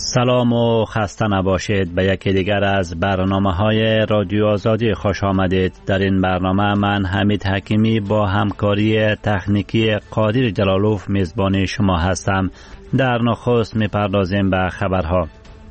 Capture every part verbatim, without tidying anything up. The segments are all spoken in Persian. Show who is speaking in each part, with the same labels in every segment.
Speaker 1: سلام و خسته نباشید. به یکی دیگر از برنامه های رادیو آزادی خوش آمدید. در این برنامه من حمید حکیمی با همکاری تکنیکی قادر جلالوف میزبان شما هستم. در نخست میپردازیم به خبرها.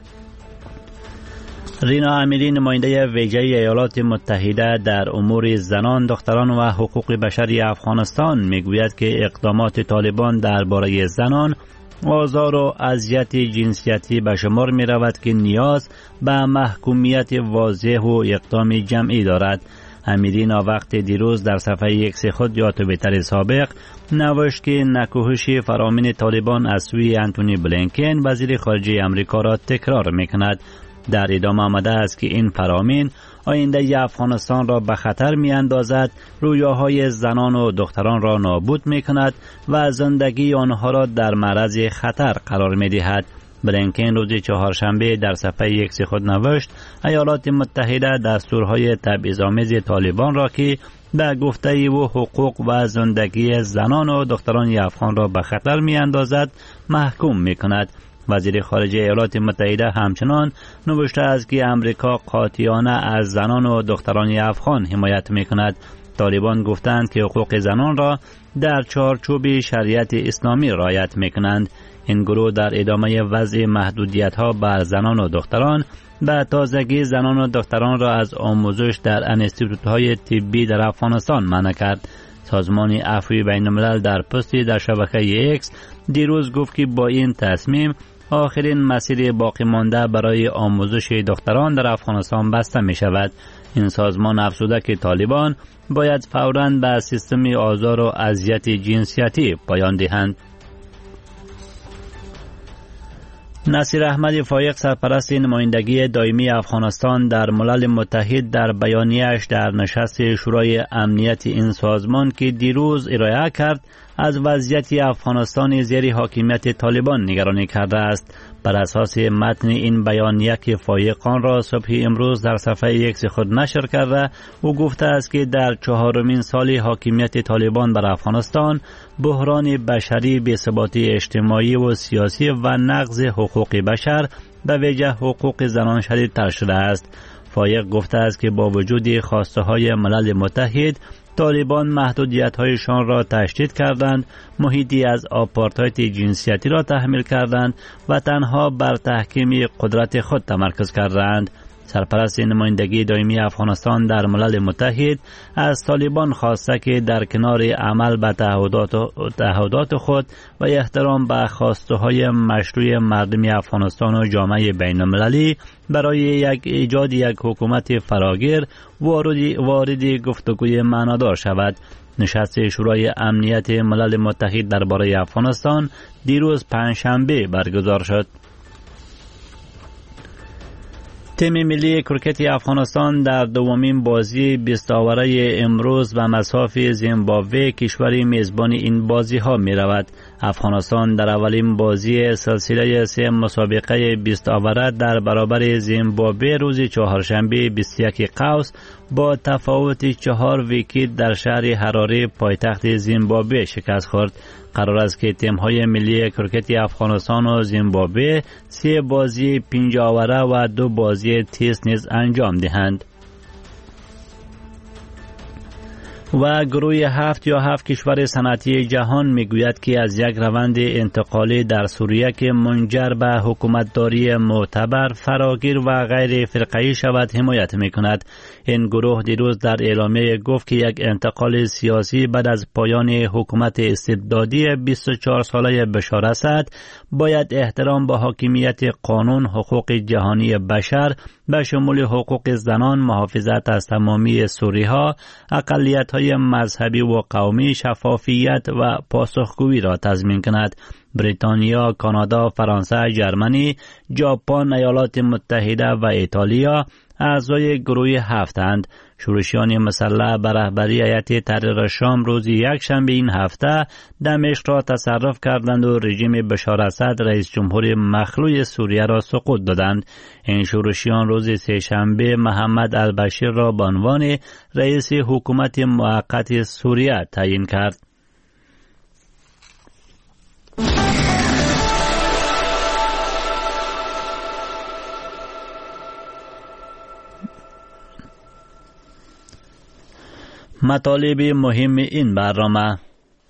Speaker 1: رینا امیری نماینده ویژه ایالات متحده در امور زنان، دختران و حقوق بشری افغانستان میگوید که اقدامات طالبان درباره زنان، آزار و اذیت جنسیتی به شمار می رود که نیاز به محکومیت واضح و اقدام جمعی دارد. امیری وقت دیروز در صفحه ایکس خود یا توییتر سابق نوشت که نکوهش فرامین طالبان از سوی انتونی بلینکن وزیر خارجه امریکا را تکرار می کند. در ادامه آمده است که این فرامین آینده افغانستان را به خطر می اندازد، رویاهای زنان و دختران را نابود می کند و زندگی آنها را در معرض خطر قرار می دهد. بلینکن روز چهارشنبه در صفحه ایکس خود نوشت ایالات متحده دستورهای تبعیض‌آمیز طالبان را که به گفته او حقوق و زندگی زنان و دختران افغان را به خطر می اندازد محکوم می کند. وزیر خارجه ایالات متحده همچنان نوشته است که امریکا قاطعانه از زنان و دختران افغان حمایت می کند. طالبان گفتند که حقوق زنان را در چارچوب شریعت اسلامی رعایت می کنند. این گروه در ادامه وضع محدودیت ها بر زنان و دختران به تازگی زنان و دختران را از آموزش در انستیتوت های طبی در افغانستان منع کرد. سازمان عفوی بین الملل در پستی در شبکه ایکس دیروز گفت که با این تصمیم آخرین مسیر باقی مانده برای آموزش دختران در افغانستان بسته می شود. این سازمان افزوده که طالبان باید فوراً به سیستم آزار و اذیت جنسیتی پایان دهند. نصیر احمد فایق سرپرست نمایندگی دائمی افغانستان در ملل متحد در بیانیه‌اش در نشست شورای امنیت این سازمان که دیروز ارائه کرد از وضعیت افغانستان زیر حاکمیت طالبان نگرانی کرده است. بر اساس متن این بیانیه که فایقان را صبح امروز در صفحه ایکس خود نشر کرده، او گفته است که در چهارمین سال حاکمیت طالبان بر افغانستان بحران بشری، بی‌ثباتی اجتماعی و سیاسی و نقض حقوق بشر به ویژه حقوق زنان شدیدتر شده است. فایق گفته است که با وجود خواسته های ملل متحد، طالبان محدودیت‌هایشان را تشدید کردند، محیطی از آپارتاید جنسیتی را تحمیل کردند و تنها بر تحکیم قدرت خود تمرکز کردند. سرپرست نمایندگی دائمی افغانستان در ملل متحد از طالبان خواسته که در کنار عمل به تعهدات تعهدات خود و احترام به خواسته‌های مشروع مردم افغانستان و جامعه بین‌المللی برای یک ایجاد یک حکومت فراگیر وارد وارد گفتگوی معنادار شود. نشست شورای امنیت ملل متحد درباره افغانستان دیروز پنجشنبه برگزار شد. تیم ملی کرکت افغانستان در دومین بازی بیست آوره امروز به مصاف زیمبابوه کشور میزبان این بازی ها می رود. افغانستان در اولین بازی سلسله سه مسابقه بیست آوره در برابر زیمبابوه روز چهارشنبه بیست و یک قوس با تفاوت چهار ویکت در شهر حراره پایتخت زیمبابوه شکست خورد. قرار است که تیم‌های ملی کرکت افغانستان و زیمبابوه سه بازی پنج آوره و دو بازی تست نیز انجام دهند. و گروه هفت یا هفت کشور صنعتی جهان میگوید که از یک روند انتقالی در سوریه که منجر به حکومتداری معتبر، فراگیر و غیر فرقه‌ای شود حمایت میکند. این گروه دیروز در اعلامیه گفت که یک انتقال سیاسی بعد از پایان حکومت استبدادی بیست و چهار ساله بشار اسد باید احترام به حاکمیت قانون، حقوق جهانی بشر به شمول حقوق زنان، محافظت از تمامی سوریها، اقلیت‌های مذهبی و قومی، شفافیت و پاسخگویی را تضمین کند. بریتانیا، کانادا، فرانسه، ژرمنی، ژاپن، ایالات متحده و ایتالیا اعضای گروه هفتند. شورشیان مسلح به رهبری هیئت تحریر شام روز یک شنبه این هفته دمشق را تصرف کردند و رژیم بشار اسد رئیس جمهور مخلوع سوریه را سقوط دادند. این شورشیان روز سه شنبه محمد البشیر را به عنوان رئیس حکومت موقت سوریه تعیین کرد. مطالب مهم این برنامه: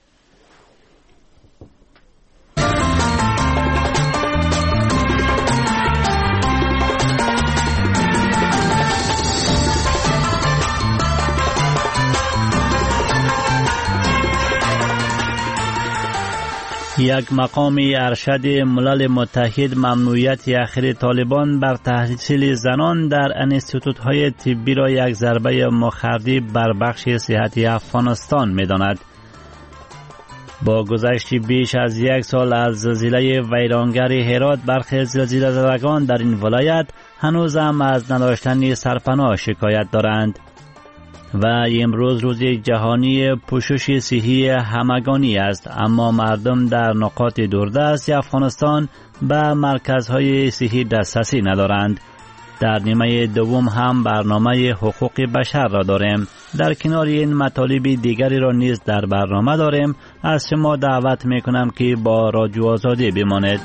Speaker 1: یک مقام ارشد ملل متحد ممنوعیت اخیر طالبان بر تحصیل زنان در انستیتوت‌های طبی را یک ضربه مخربی بر بخش صحتی افغانستان می‌داند. با گذشت بیش از یک سال از زلزله ویرانگر هرات، برخی زلزله زدگان در این ولایت هنوز هم از نداشتن سرپناه شکایت دارند و امروز روز جهانی پوشش صحی همگانی است، اما مردم در نقاط دوردست افغانستان به مرکزهای صحی دسترسی ندارند. در نیمه دوم هم برنامه حقوق بشر را داریم. در کنار این مطالب دیگری را نیز در برنامه داریم. از شما دعوت میکنم که با رادیو آزادی بمانید.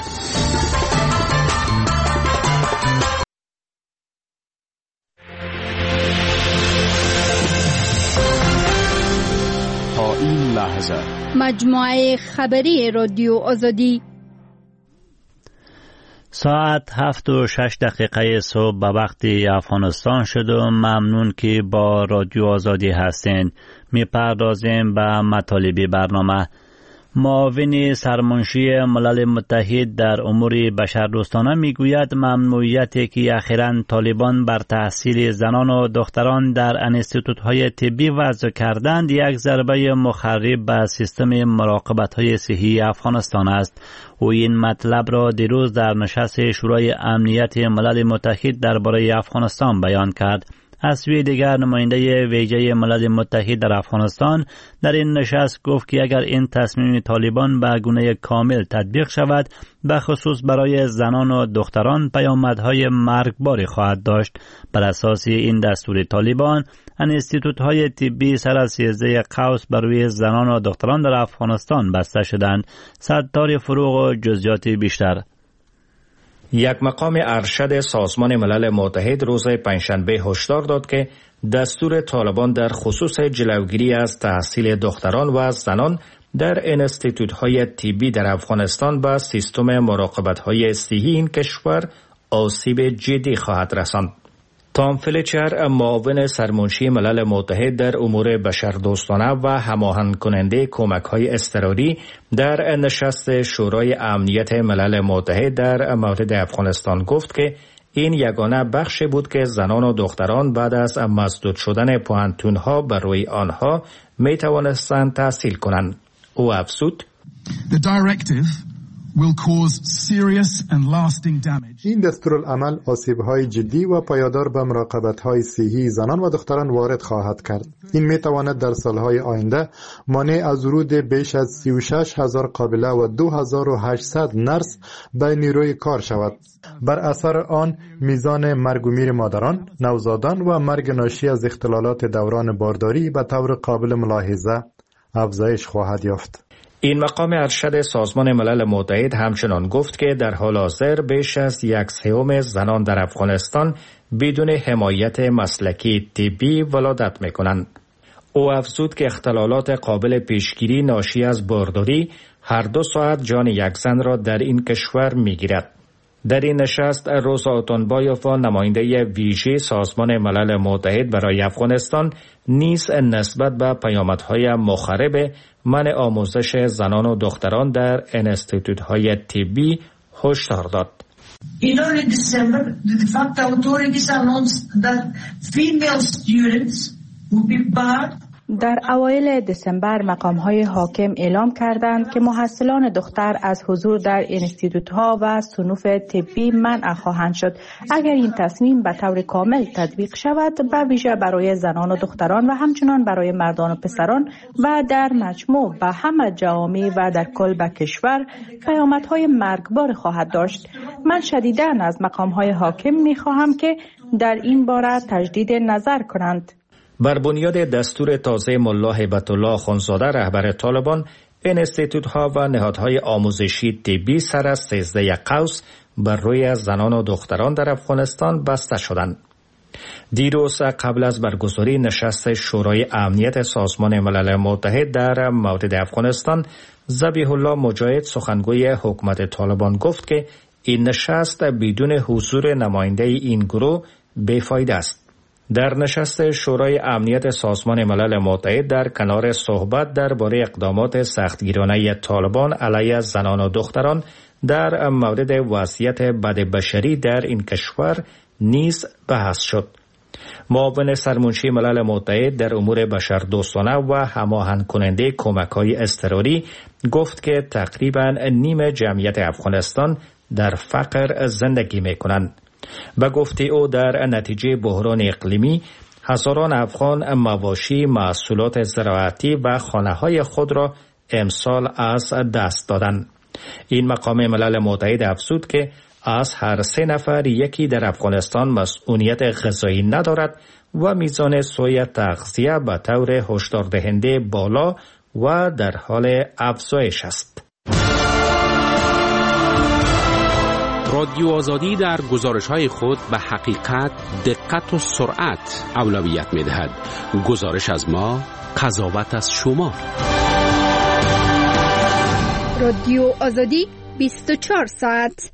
Speaker 2: مجموعه خبری رادیو آزادی.
Speaker 1: ساعت هفت و شش دقیقه صبح به وقت افغانستان شد و ممنون که با رادیو آزادی هستین. می پردازیم به مطالب برنامه. معاون سرمنشی ملل متحد در امور بشردوستانه میگوید ممنوعیتی که اخیراً طالبان بر تحصیل زنان و دختران در انستیتوت‌های طبی وضع کردند یک ضربه مخرب به سیستم مراقبت‌های صحی افغانستان است. او این مطلب را دیروز در نشست شورای امنیت ملل متحد درباره افغانستان بیان کرد. از سوی دیگر نماینده ویژه ملل متحد در افغانستان در این نشست گفت که اگر این تصمیم طالبان به گونه کامل تطبیق شود، به خصوص برای زنان و دختران پیامدهای مرگباری خواهد داشت. بر اساس این دستور طالبان، انستیتوت‌های طبی سر از سیزده قوس بر روی زنان و دختران در افغانستان بسته شدند. ستار فروغ و جزئیات بیشتر.
Speaker 3: یک مقام ارشد سازمان ملل متحد روز پنجشنبه هشدار داد که دستور طالبان در خصوص جلوگیری از تحصیل دختران و زنان در انستیتوت‌های طبی در افغانستان به سیستم مراقبت‌های صحی این کشور آسیب جدی خواهد رساند. تام فلیچر، معاون سرمنشی ملل متحد در امور بشردوستانه و هماهنگ کننده کمک‌های اضطراری در نشست شورای امنیت ملل متحد در مورد افغانستان گفت که این یگانه بخشی بود که زنان و دختران بعد از مسدود شدن پوهنتون‌ها بر روی آنها می توانستند تحصیل کنند. او افزود:
Speaker 4: The directive will cause serious and lasting damage.
Speaker 5: این دستورالعمل آسیب‌های جدی و پایدار به مراقبت‌های صحی زنان و دختران وارد خواهد کرد. این می‌تواند در سال‌های آینده مانع از ورود بیش از سی و شش هزار قابله و دو هزار و هشتصد نرس به نیروی کار شود. بر اثر آن میزان مرگ و میر مادران، نوزادان و مرگ ناشی از اختلالات دوران بارداری به طور قابل ملاحظه افزایش خواهد یافت.
Speaker 3: این مقام ارشد سازمان ملل متحد همچنان گفت که در حال حاضر بیش از یک سوم زنان در افغانستان بدون حمایت مسلکی طبی ولادت می‌کنند. او افزود که اختلالات قابل پیشگیری ناشی از بارداری هر دو ساعت جان یک زن را در این کشور می‌گیرد. در این نشست روزا اوتونبایوف، نماینده ویژه سازمان ملل متحد برای افغانستان، نیز نسبت به پیامدهای مخرب منع آموزش زنان و دختران در انستیتوت‌های طبی هشدار داد.
Speaker 6: In early December, the facto authorities announced that female students would be barred.
Speaker 7: در اوایل دسامبر مقام‌های حاکم اعلام کردند که محصلان دختر از حضور در انستیتوت‌ها و صنوف طبی منع خواهند شد اگر این تصمیم به طور کامل تطبیق شود، به ویژه برای زنان و دختران و همچنان برای مردان و پسران و در مجموع به همه جوامع و در کل به کشور پیامدهای مرگبار خواهد داشت. من شدیداً از مقام‌های حاکم می‌خواهم که در این باره تجدید نظر کنند.
Speaker 3: بر بنیاد دستور تازه ملا هیبت الله اخوندزاده رهبر طالبان، انستیتوت‌ها و نهادهای آموزشی طبی سر از سیزده قوس بر روی زنان و دختران در افغانستان بسته شدند. دیروز قبل از برگزاری نشست شورای امنیت سازمان ملل متحد در مورد افغانستان، ذبیح الله مجاهد سخنگوی حکومت طالبان گفت که این نشست بدون حضور نماینده این گروه بیفایده است. در نشست شورای امنیت سازمان ملل متحد در کنار صحبت درباره اقدامات سختگیرانه طالبان علیه زنان و دختران در مورد وضعیت بدبشری در این کشور نیز بحث شد. معاون سرمنشی ملل متحد در امور بشردوستانه و هماهنگ کننده کمک‌های اضطراری گفت که تقریباً نیم جمعیت افغانستان در فقر زندگی می‌کنند. به گفته او در نتیجه بحران اقلیمی هزاران افغان مواشی، محصولات زراعتی و خانه‌های خود را امسال از دست دادند. این مقام ملل متحد افزود که از هر سه نفر یکی در افغانستان مسئولیت غذایی ندارد و میزان سوء تغذیه به طور هشدار دهنده بالا و در حال افزایش است.
Speaker 8: رادیو آزادی در گزارش‌های خود به حقیقت، دقت و سرعت اولویت می‌دهد. گزارش از ما، قضاوت از شما.
Speaker 2: رادیو آزادی بیست و چهار ساعت.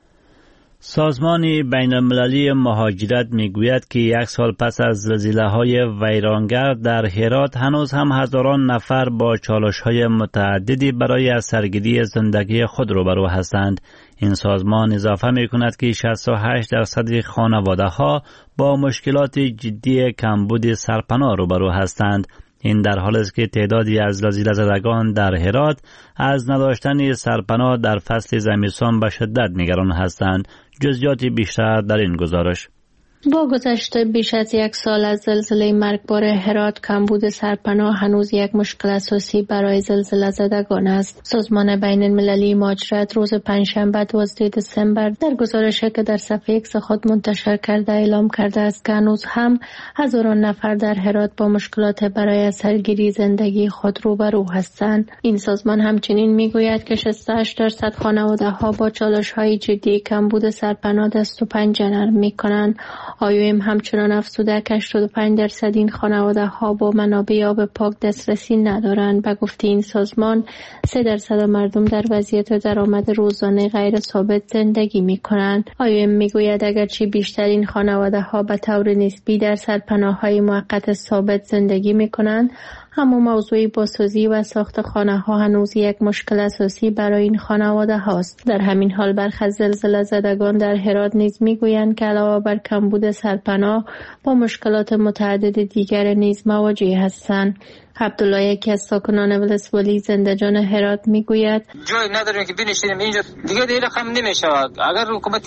Speaker 1: سازمان بین المللی مهاجرت میگوید که یک سال پس از زلزله‌های ویرانگر در هرات هنوز هم هزاران نفر با چالش‌های متعددی برای از سرگیری زندگی خود روبرو هستند. این سازمان اضافه می‌کند که شصت و هشت درصد خانواده‌ها با مشکلات جدی کمبود سرپناه روبرو هستند. این در حالی است که تعدادی از زلزله زدگان در هرات از نداشتن سرپناه در فصل زمستان به شدت نگران هستند. جزئیات بیشتر در این گزارش.
Speaker 9: با گذشت بیش از یک سال از زلزله مرگبار هرات، کمبود سرپناه هنوز یک مشکل اساسی برای زلزله زدگان است. سازمان بین المللی مهاجرت روز پنجشنبه دوازدهم دسامبر در گزارشی که در صفحه ایکس خود منتشر کرده اعلام کرده است که هنوز هم هزاران نفر در هرات با مشکلات برای از سرگیری زندگی خود روبرو هستند. این سازمان همچنین میگوید که شصت و هشت درصد خانواده‌ها با چالش‌های جدی کمبود سرپناه دست و پنجه نرم می‌کنند. آی او ام همچنان افزوده که هشتاد و پنج درصد این خانواده ها با منابع آب پاک دسترسی ندارند. به گفته این سازمان سه درصد مردم در وضعیت درآمد روزانه غیر ثابت زندگی می کنند. آی او ام می گوید اگرچه بیشترین خانواده ها به طور نسبی در سرپناه های موقت ثابت زندگی می کنند، اما موضوع بازسازی و ساخت خانه ها هنوز یک مشکل اساسی برای این خانواده هاست. در همین حال برخی از زلزله زدگان در هرات نیز میگویند که علاوه بر کمبود سرپناه با مشکلات متعدد دیگر نیز مواجه هستند. عبدالله، یکی از ساکنان ولسوالی زنده‌جان هرات، میگوید
Speaker 10: جای نداریم که بنشینیم اینجا، دیگه دیگه رقم نمیشود. اگر حکومت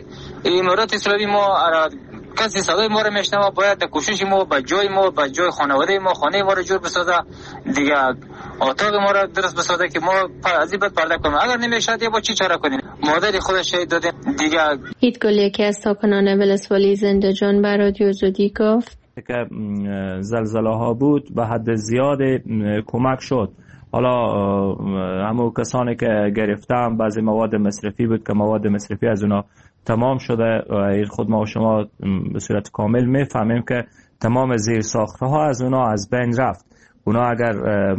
Speaker 10: امارات اسلامی ما کسی صدای ما رو میشنوه، باید کوشش ما به جای ما به جای خانواده ما خانه ما رو جور بسازه، دیگه اتاق ما رو درست بسازه که ما از این بعد پرده کنیم. اگر نمیشه دیگه با چی چاره کنیم؟ مادر خودش شهید داده دیگه.
Speaker 9: ایدگل، یکی از ساکنان ولسوالی زنده‌جان، به رادیو آزادی گفت
Speaker 11: که زلزله ها بود به حد زیاد کمک شد. حالا همون کسانی که گرفتم بعضی مواد مصرفی بود که مواد مصرفی از اونا تمام شده. خود ما و شما به صورت کامل میفهمیم که تمام زیر ساخته ها از اونا از بین رفت. اونا اگر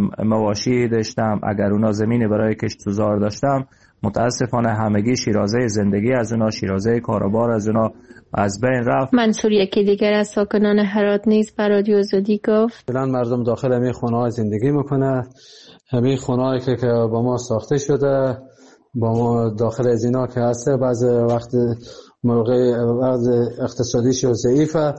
Speaker 11: مواشی داشتم، اگر اونا زمینی برای کشت و زار داشتم، متاسفانه همگی شیرازه زندگی از اونا، شیرازه کاروبار از اونا از بین رفت.
Speaker 9: منصور، یکی دیگر از ساکنان هرات، نیز به رادیو آزادی گفت
Speaker 12: الان مردم داخل همین خونه‌ها زندگی میکنه. همین خونه‌هایی که با ما ساخته شده، با ما داخل از اینا که هسته، بعض وقت موقع بعض اقتصادیش ضعیفه،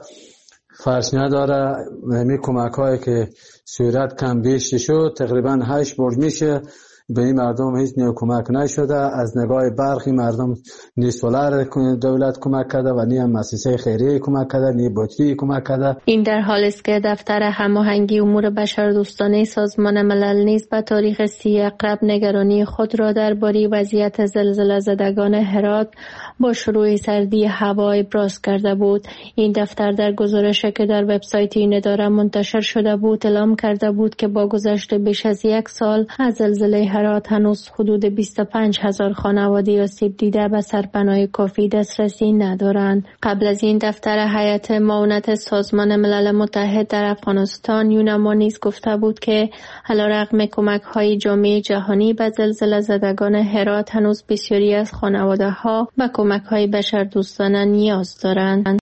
Speaker 12: فرش نداره. همین کمک‌هایی که صورت کم بیش شد، تقریبا هشت برج میشه، به این مردم هیچ نیو کمک نشده. از نگاه برخی مردم نی سولار دولت کمک کرده و نی هم مؤسسه خیریه کمک کرده، نی بطری کمک کرده.
Speaker 9: این در حالی است که دفتر هماهنگی امور بشردوستانه سازمان ملل نیز به تاریخ سی اقرب نگرانی خود را درباره وضعیت زلزله زدگان هرات با شروع سردی هوا ابراز کرده بود. این دفتر در گزارشی که در وبسایت این اداره منتشر شده بود اعلام کرده بود که با گذشت بیش از یک سال از زلزله هرات هنوز حدود بیست و پنج هزار خانواده آسیب دیده به سرپناه کافی دسترسی ندارند. قبل از این دفتر هیئت معاونت سازمان ملل متحد در افغانستان یونما نیز گفته بود که علیرغم کمک‌های جامعه جهانی به زلزله زدگان هرات هنوز بسیاری از خانواده‌ها به کمک‌های بشردوستانه نیاز دارند.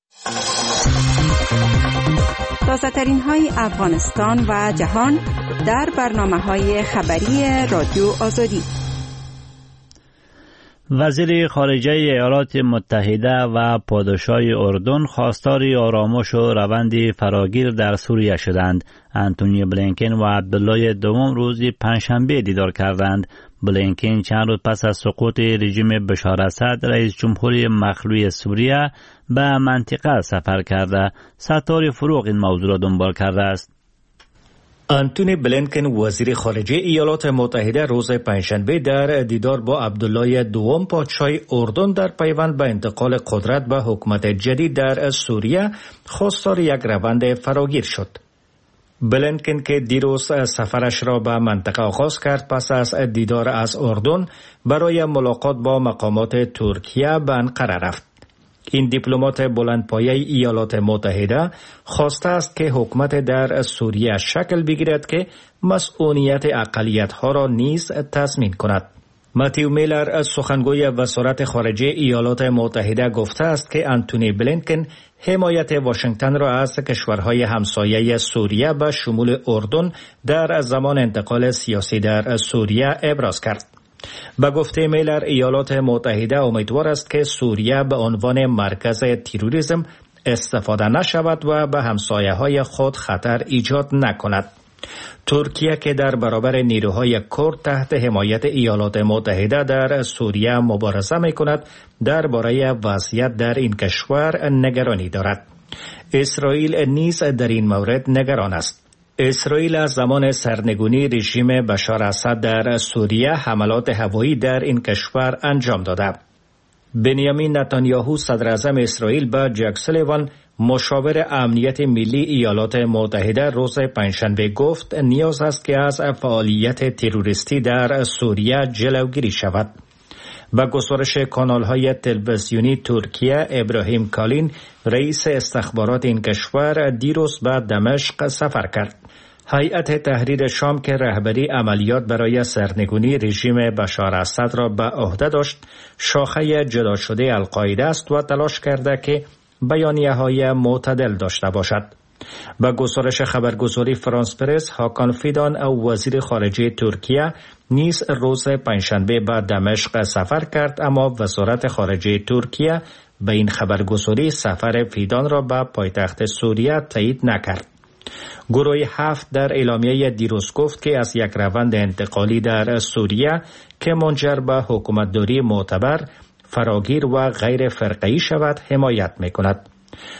Speaker 13: تازه‌ترین های افغانستان و جهان در برنامه‌های خبری رادیو آزادی.
Speaker 1: وزیر خارجه ایالات متحده و پادشاه اردن خواستار آرامش و روند فراگیر در سوریه شدند. انتونی بلینکن و عبدالله دوم روز پنجشنبه دیدار کردند. بلینکن چند روز پس از سقوط رژیم بشار اسد رئیس جمهوری مخلوع سوریه به منطقه سفر کرده. ستاره فروغ این موضوع را دنبال کرده است.
Speaker 3: انتونی بلینکن وزیر خارجه ایالات متحده روز پنجشنبه در دیدار با عبدالله دوم پادشاه اردن در پیوند به انتقال قدرت به حکومت جدید در سوریه خواستار یک روند فراگیر شد. بلینکن که دیروز سفرش را به منطقه آغاز کرد پس از دیدار از اردن برای ملاقات با مقامات ترکیه به انقره رفت. این دیپلمات بلندپایه ایالات متحده خواسته است که حکومت در سوریه شکل بگیرد که مسئولیت اقلیت‌ها را نیز تضمین کند. متیو میلر سخنگوی وزارت خارجه ایالات متحده گفته است که انتونی بلینکن حمایت واشنگتن را از کشورهای همسایه سوریه به شمول اردن در زمان انتقال سیاسی در سوریه ابراز کرد. به گفته میلر ایالات متحده امیدوار است که سوریه به عنوان مرکز تروریسم استفاده نشود و به همسایه‌های خود خطر ایجاد نکند. ترکیه که در برابر نیروهای کرد تحت حمایت ایالات متحده در سوریه مبارزه می‌کند درباره وضعیت در این کشور نگرانی دارد. اسرائیل نیز در این مورد نگران است. اسرائیل از زمان سرنگونی رژیم بشار اسد در سوریه حملات هوایی در این کشور انجام داده. بنیامین نتانیاهو صدر اعظم اسرائیل به جک سولیوان مشاور امنیت ملی ایالات متحده روز پنجشنبه گفت نیاز است که از فعالیت تروریستی در سوریه جلوگیری شود. با گزارش کانال‌های تلویزیونی ترکیه ابراهیم کالین رئیس استخبارات این کشور دیروز به دمشق سفر کرد. هیئت تحریر شام که رهبری عملیات برای سرنگونی رژیم بشار اسد را به عهده داشت شاخه جدا شده القاعده است و تلاش کرده که بیانیه‌های معتدل داشته باشد. با گزارش خبرگزاری فرانس پرس هاکان فیدان او وزیر خارجه ترکیه نیز روز پنجشنبه به دمشق سفر کرد، اما وزارت خارجه ترکیه به این خبرگزاری سفر فیدان را به پایتخت سوریه تایید نکرد. گروه هفت در اعلامیه دیروز گفت که از یک روند انتقالی در سوریه که منجر به حکومتداری معتبر، فراگیر و غیر فرقه‌ای شود حمایت می‌کند.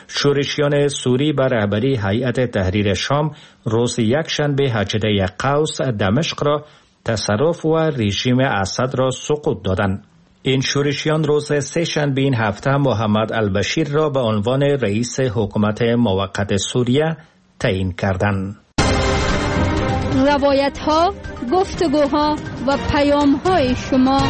Speaker 3: شورشیان سوری به رهبری هیئت تحریر شام روز یکشنبه هجده قوس دمشق را تصرف و رژیم اسد را سقوط دادند. این شورشیان روز سه شنبه این هفته محمد البشیر را به عنوان رئیس حکومت موقت سوریه تعیین کردند.
Speaker 2: روایت‌ها، گفتگوها و پیام‌های شما.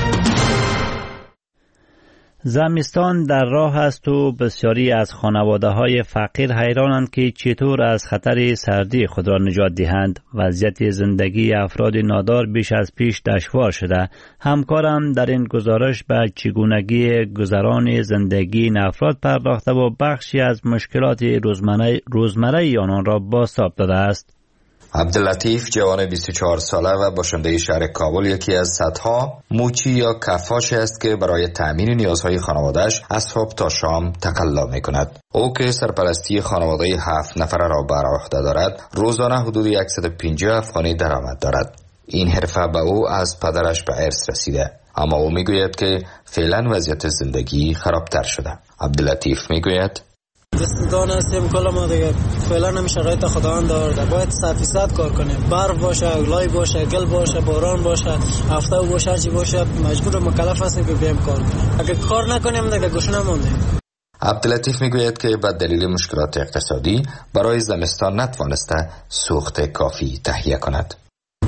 Speaker 1: زمستان در راه است و بسیاری از خانواده‌های فقیر حیرانند که چطور از خطر سردی خود را نجات دهند. وضعیت زندگی افراد نادار بیش از پیش دشوار شده. همکارم در این گزارش به چگونگی گذران زندگی این افراد پرداخته و بخشی از مشکلات روزمره روزمره آنان را بازتاب داده است.
Speaker 14: عبداللطیف جوان بیست و چهار ساله و باشنده شهر کابل یکی از صدها موچی یا کفاش است که برای تأمین نیازهای خانواده‌اش از صبح تا شام تقلا می‌کند. او که سرپرستی خانواده هفت نفره را بر عهده دارد، روزانه حدود صد و پنجاه افغانی درآمد دارد. این حرفه به او از پدرش به ارث رسیده، اما او میگوید که فعلا وضعیت زندگی خرابتر شده. عبداللطیف میگوید
Speaker 15: دستدان هستیم کل ما دیگه فعلا هم شرایط خداوند آورده، باید صد فیصد کار کنیم. برف باشه، لای باشه، گل باشه، باران باشه، هفته باشه، چی باشه، مجبور مکلف هستیم که بیایم کار کنیم. اگه کار نکنیم دیگه گوشه نمونیم.
Speaker 14: عبداللطیف میگوید که به دلیل مشکلات اقتصادی برای زمستان نتوانسته سوخت کافی تهیه کند.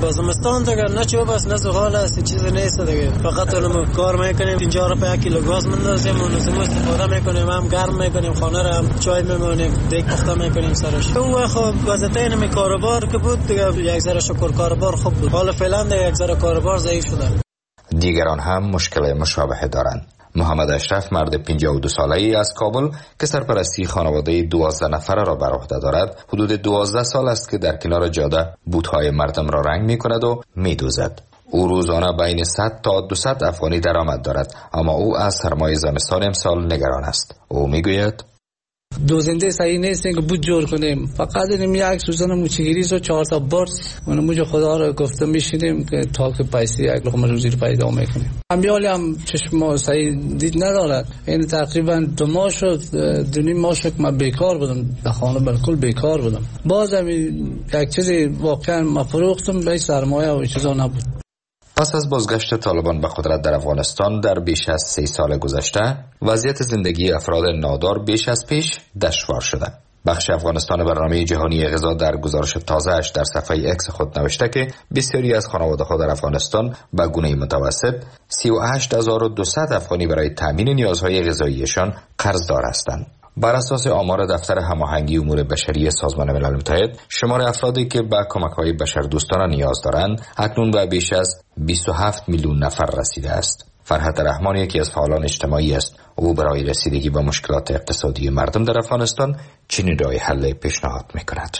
Speaker 15: زمستان دیگه نه چوب است نه زغال است، چیزی نیست دیگه. فقط اونم کار میکنیم، پنجاه روپیه کیلو گاز میندازیم و نسیم استفاده میکنیم، هم گرم میکنیم، خانه را هم چای میمونیم، دیگ پخته میکنیم سرش. او خب گازتین می کاروبار که بود دیگه، یک ذره شکر کاروبار خوب بود. حالا فعلا دیگه یک ذره کاروبار ضعیف شده.
Speaker 14: دیگران هم مشکل مشابه دارند. محمد اشرف مرد پنجاه و دو ساله ای از کابل که سرپرستی خانواده دوازده نفره را بر عهده دارد، حدود دوازده سال است که در کنار جاده بوت‌های مردم را رنگ می‌کند و می‌دوزد. او روزانه بین صد تا دویست افغانی درآمد دارد، اما او از سرمای زمستان امسال نگران است. او میگوید
Speaker 16: دوزنده صحیح نیست که بود جور کنیم، فقط اینم یک سوزن موچگیری و چهار تا برس اون موجه خدا را گفته میشینیم که تا که پیسی یک لقمه روزی رو پیدا میکنیم. امیالی هم چشم صحیح دید ندارد. این تقریبا دو ماه شد، دو نیم ماه شد من بیکار بودم، در خانه بالکل بیکار بودم. باز هم یک چیزی واقعا مفروختم به سرمایه و چیزا نبود.
Speaker 14: پس از بازگشت طالبان به قدرت در افغانستان در بیش از سه سال گذشته، وضعیت زندگی افراد نادار بیش از پیش دشوار شده. بخش افغانستان برنامه جهانی غذا در گزارش تازه‌اش در صفحه اکس خود نوشته که بسیاری از خانواده‌ها در افغانستان به گونه متوسط سی و هشت هزار و دویست افغانی برای تامین نیازهای غذاییشان قرضدار هستند. بر اساس آمار دفتر هماهنگی امور بشری سازمان ملل متحد، شمار افرادی که به کمک‌های بشردوستانه نیاز دارند اکنون به بیش از بیست و هفت میلیون نفر رسیده است. فرحت رحمان یکی از فعالان اجتماعی است. او برای رسیدگی به مشکلات اقتصادی مردم در افغانستان چنین راه حل پیشنهاد می‌کند.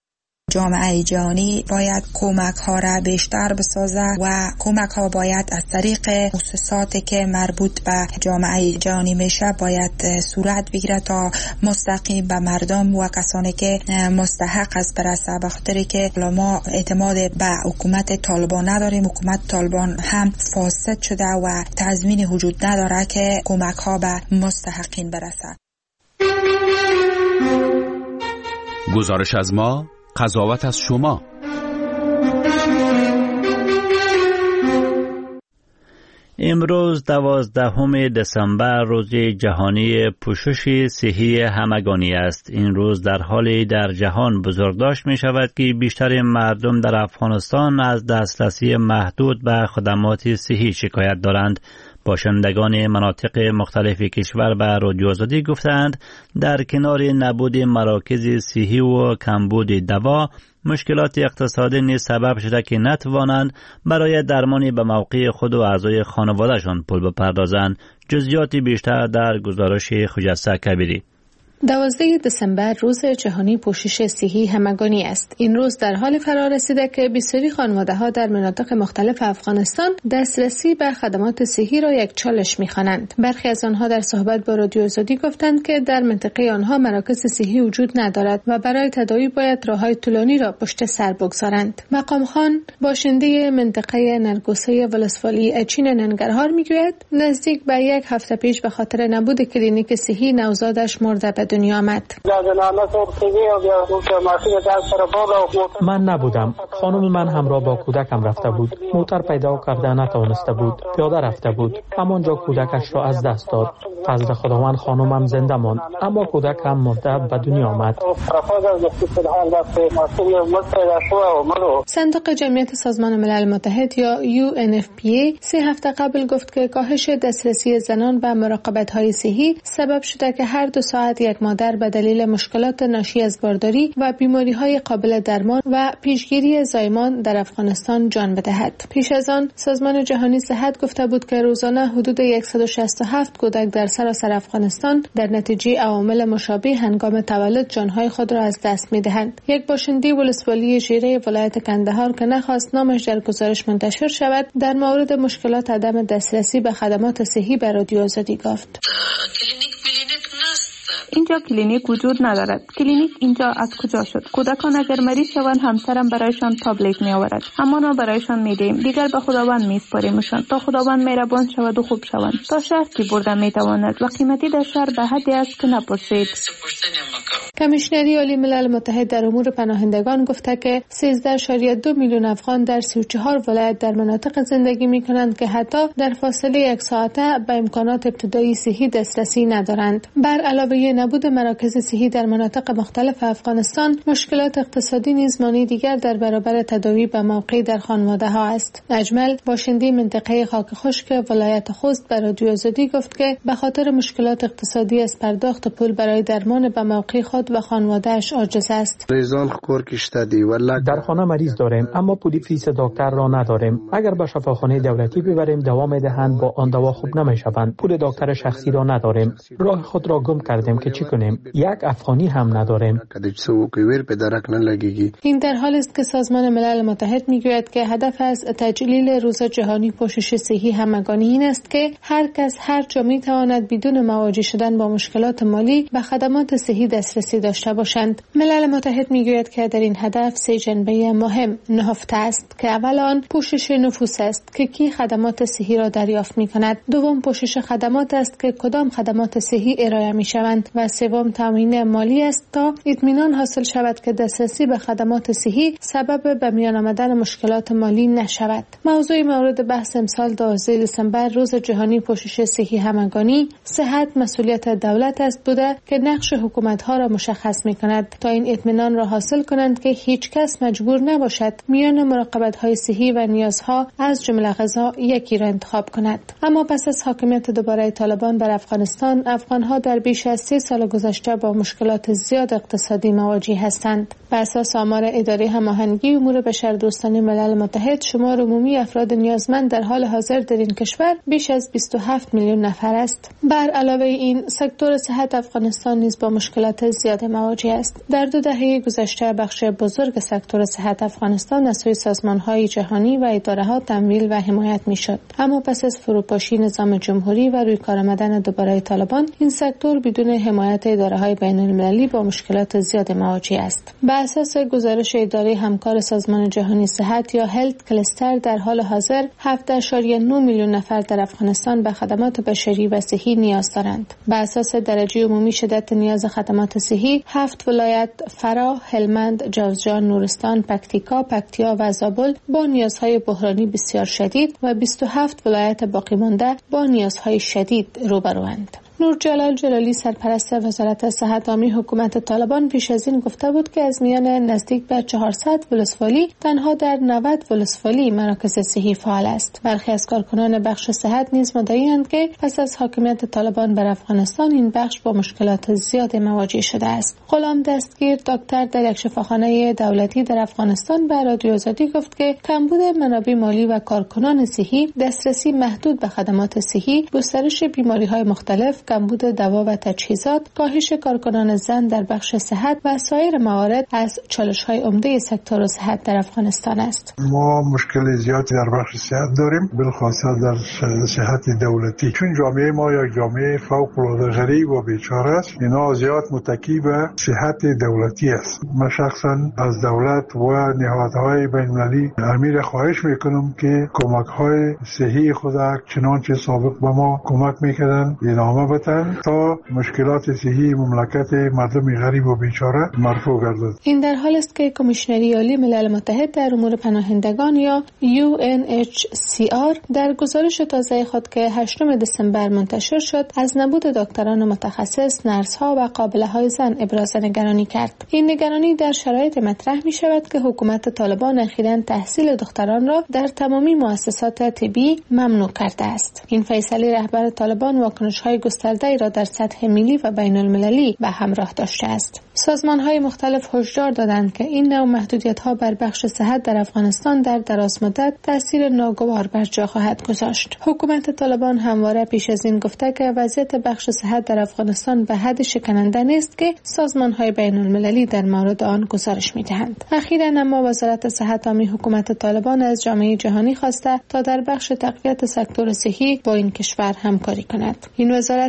Speaker 17: جامعه جهانی باید کمک ها را بیشتر بسازه و کمک ها باید از طریق مؤسساتی که مربوط به جامعه جهانی میشه باید صورت بگیره تا مستقیم به مردم و کسانی که مستحق است برسه، به خاطری که ما اعتماد به حکومت طالبان نداریم. حکومت طالبان هم فاسد شده و تضمینی وجود نداره که کمک ها به مستحقین برسه.
Speaker 8: گزارش از ما، قضاوت از شما.
Speaker 1: امروز دوازدهم دسامبر روز جهانی پوشش صحی همگانی است. این روز در حالی در جهان بزرگداشت می شود که بیشتر مردم در افغانستان از دسترسی محدود به خدمات صحی شکایت دارند. باشندگان مناطق مختلف کشور به رادیو آزادی گفتند در کنار نبود مراکز صحی و کمبود دوا، مشکلات اقتصادی نیز سبب شده که نتوانند برای درمانی به موقع خود و اعضای خانوادهشان پول بپردازند. جزئیات بیشتر در گزارش خجسته کبیری.
Speaker 9: دوازده دسامبر روز جهانی پوشش صحی همگانی است. این روز در حال فرا رسیده که بسیاری خانواده‌ها در مناطق مختلف افغانستان دسترسی به خدمات صحی را یک چالش می‌خوانند. برخی از آنها در صحبت با رادیو آزادی گفتند که در منطقه آنها مراکز صحی وجود ندارد و برای تداوی باید راه‌های طولانی را پشت سر بگذارند. مقام خان باشنده منطقه نرگوسه ولسوالی اچین ننگرهار می‌گوید نزدیک به یک هفته پیش به خاطر نبود کلینیک صحی نوزادش مرده به دنیا آمد.
Speaker 18: من نبودم. خانم من همراه با کودکم رفته بود. موتر پیدا کرده نتوانسته بود. پیاده رفته بود. همانجا کودکش را از دست داد. فضل خداوند خانمم زنده ماند، اما کودکم مرده به دنیا آمد.
Speaker 9: صندوق جمعیت سازمان ملل متحد یا یو ان اف پی ای سه هفته قبل گفت که کاهش دسترسی زنان به مراقبت‌های صحی سبب شده که هر دو ساعت یک مادر به دلیل مشکلات ناشی از بارداری و بیماری‌های قابل درمان و پیشگیری زایمان در افغانستان جان بدهد. پیش از آن سازمان جهانی صحت گفته بود که روزانه حدود صد و شصت و هفت کودک در سراسر افغانستان در نتیجه عوامل مشابه هنگام تولد جانهای خود را از دست می‌دهند. یک باشنده ولسوالی ژیره ولایت کندهار که نخواست نامش در گزارش منتشر شود، در مورد مشکلات عدم دسترسی به خدمات صحی به رادیو آزادی گفت.
Speaker 19: اینجا کلینیک وجود ندارد. کلینیک اینجا از کجا شد؟ کودکان اگر مریض شوند همسرم برایشان تابلت می آورد، اما ما برایشان می دهیم، دیگر به خداوند می سپاریمشان تا خداوند مهربان شود و خوب شوند. تا شهر که برده می تواند و قیمتی در شهر به حدی است که نپرسید.
Speaker 9: کمیشنری عالی ملل متحد در امور پناهندگان گفته که سیزده ممیز دو میلیون افغان در سی و چهار ولایت در مناطق زندگی می کنند که حتی در فاصله یک ساعته به امکانات ابتدایی صحی دسترسی ندارند. بر علاوه نبود مراکز صحی در مناطق مختلف افغانستان، مشکلات اقتصادی نیز مانع دیگر در برابر تداوی به موقع در خانواده ها است. اجمل باشنده منطقه خاک خشک ولایت خوست به رادیو آزادی گفت که به خاطر مشکلات اقتصادی از پرداخت پول برای درمان به موقع خود و خانواده‌اش عاجز است.
Speaker 18: در خانه مریض داریم اما پول فیس دکتر را نداریم. اگر به شفاخانه دولتی ببریم دوا میدهند، با آن دوا خوب نمیشوند. پول دکتر شخصی را نداریم. راه خود را گم کردیم که چی کنیم. یک افغانی هم نداریم.
Speaker 9: این در حالی است که سازمان ملل متحد میگوید که هدف از تجلیل روز جهانی پوشش صحی همگانی این است که هر کس هر جا میتواند بدون مواجه شدن با مشکلات مالی به خدمات صحی دسترسی داشته باشند. ملل متحد میگوید که در این هدف سه جنبه مهم نهفته است که اول آن پوشش نفوس است که کی خدمات صحی را دریافت میکند، دوم پوشش خدمات است که کدام خدمات صحی ارائه میشوند و سوم تامین مالی است تا اطمینان حاصل شود که دسترسی به خدمات صحی سبب به میان آمدن مشکلات مالی نشود. موضوع مورد بحث امسال دوازده دسامبر روز جهانی پوشش صحی همگانی صحت مسئولیت دولت است بوده که نقش حکومت‌ها را مشخص می‌کند تا این اطمینان را حاصل کنند که هیچ کس مجبور نباشد میان مراقبت‌های صحی و نیازها از جمله غذا یکی را انتخاب کند. اما پس از حاکمیت دوباره طالبان بر افغانستان، افغان‌ها در بیش از سه سال گذشته با مشکلات زیاد اقتصادی مواجه هستند. بر اساس آمار اداره هماهنگی امور بشردوستانه ملل متحد، شمار عمومی افراد نیازمند در حال حاضر در این کشور بیش از بیست و هفت میلیون نفر است. بر علاوه این، سکتور صحت افغانستان نیز با مشکلات زیاد مواجه است. در دو دهه گذشته بخش بزرگ سکتور صحت افغانستان از سوی سازمان‌های جهانی و اداره‌ها تمویل و حمایت می‌شد. اما پس از فروپاشی نظام جمهوری و روی کار آمدن دوباره طالبان، این سکتور بدون حمایت اداره‌های بین‌المللی با مشکلات زیاد مواجه است. بر اساس گزارش اداره همکار سازمان جهانی صحت یا هلت کلستر، در حال حاضر هفت ممیز نه میلیون نفر در افغانستان به خدمات بشری و صحی نیاز دارند. بر اساس درجه عمومی شدت نیاز خدمات صحی، هفت ولایت فراه، هلمند، جوزجان، نورستان، پکتیکا، پکتیا و زابل با نیازهای بحرانی بسیار شدید و بیست و هفت ولایت باقی مانده با نیازهای شدید روبروند. نور جلال جلالی سرپرست وزارت صحت عامه حکومت طالبان پیش از این گفته بود که از میان نزدیک به چهارصد ولسوالی تنها در نود ولسوالی مراکز صحی فعال است. برخی از کارکنان بخش صحت نیز مدعی‌اند که پس از حاکمیت طالبان بر افغانستان این بخش با مشکلات زیاد مواجه شده است. غلام دستگیر دکتر در یک شفاخانه دولتی در افغانستان به رادیو آزادی گفت که کمبود منابع مالی و کارکنان صحی، دسترسی محدود به خدمات صحی، گسترش بیماری‌های مختلف، کمبود دوا و تجهیزات، کاهش کارکنان زن در بخش صحت و سایر موارد از چالش‌های عمده سکتور صحت در افغانستان است.
Speaker 20: ما مشکل زیادی در بخش صحت داریم، بالخاصه در صحت دولتی، چون جامعه ما یک جامعه فوق‌العاده غریب و بیچاره است. اینا زیاد متکی به صحت دولتی است. من شخصا از دولت و نهادهای بین‌المللی امیر خواهش میکنم که کمک‌های صحی خود چنانچه سابق به ما کمک میکردن ادامه تا مشکلات صحی مملکت مردم غریب و بیچاره مرفوع گردد.
Speaker 9: این در حال است که کمیشنری عالی ملل متحد در امور پناهندگان یا یو ان اچ سی آر در گزارش تازه خود که هشتم دسامبر منتشر شد از نبود دکتران متخصص، نرس‌ها و قابله‌های زن ابراز نگرانی کرد. این نگرانی در شرایط مطرح می شود که حکومت طالبان اخیراً تحصیل دختران را در تمامی مؤسسات طبی ممنوع کرده است. این فیصله رهبر طالبان واکنش‌های گسترده را در سطح ملی و بین المللی به همراه داشته است. سازمان‌های مختلف هشدار دادند که این نوع محدودیت‌ها بر بخش صحت در افغانستان در دراز مدت تأثیر ناگوار بر جا خواهد گذاشت. حکومت طالبان همواره پیش از این گفته که وضعیت بخش صحت در افغانستان به حد شکننده نیست که سازمان‌های بین المللی در مورد آن گزارش می‌دهند. اخیراً اما وزارت صحت عامه حکومت طالبان از جامعه جهانی خواسته تا در بخش تقویت سکتور صحی با این کشور همکاری کند. این وزارت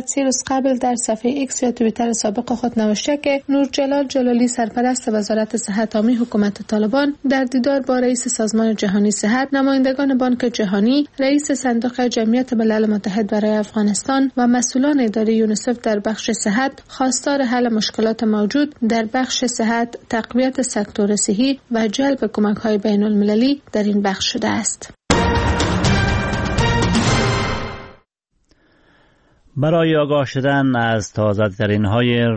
Speaker 21: سی روز قبل در صفحه ایکس یا توییتر سابق خود نوشته که نورجلال جلالی سرپرست وزارت صحت عامی حکومت طالبان در دیدار با رئیس سازمان جهانی صحت، نمایندگان بانک جهانی، رئیس صندوق جمعیت ملل متحد برای افغانستان و مسئولان اداره یونیسف در بخش صحت خواستار حل مشکلات موجود در بخش صحت، تقویت سکتور صحی و جلب کمک‌های بین‌المللی در این بخش شده است.
Speaker 1: برای آگاه شدن از تازه‌ترین های